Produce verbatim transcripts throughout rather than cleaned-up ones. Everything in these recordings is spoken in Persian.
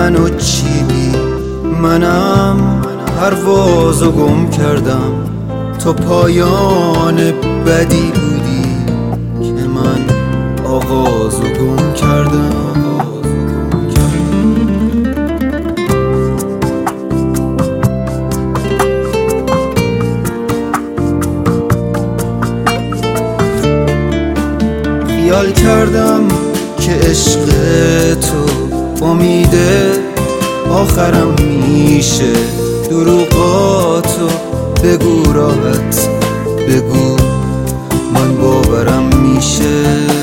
منو چیدی، منم پروازو گم کردم. تو پایان بدی بودی که من آغازو گم کردم. خیال کردم که عشق تو امید آخرم میشه. دروغاتو بگو راحت بگو، من باورم میشه.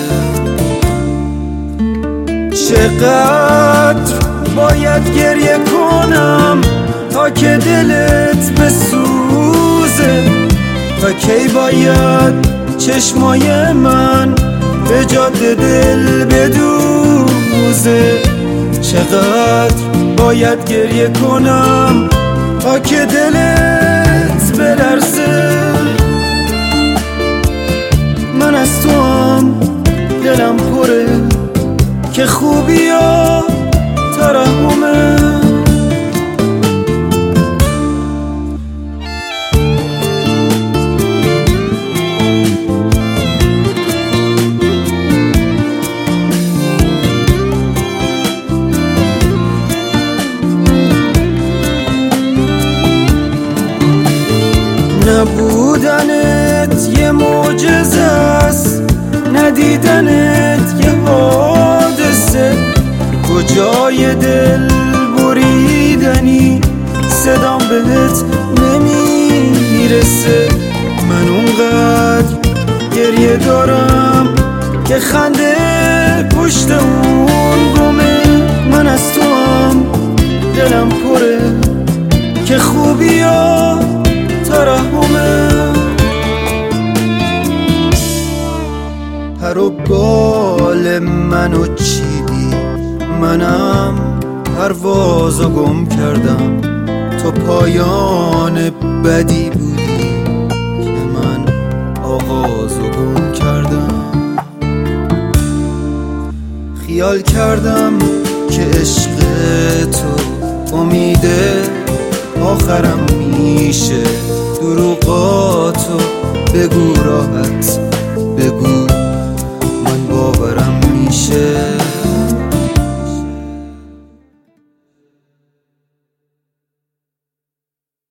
چقدر باید گریه کنم تا که دلت بسوزه؟ تا کی باید چشمای من به جاده دل بدوزه؟ چقدر باید گریه کنم تا که دلت بلرزه؟ من از تو هم دلم پره که خوبی ها ترحمه. نبودنت یه معجزه است، ندیدنت یه حادثه. کجای دل بریدنی صدام بهت نمیرسه. من اونقدر گریه دارم که خنده پشت اون گمه. من از تو هم دلم پره که خوبی ها ترحمه. پر و بال منو چیدی، منم پروازو گم کردم. تو پایان بدی بودی که من آغازو گم کردم. خیال کردم که عشق تو امید آخرم میشه. دروغاتو بگو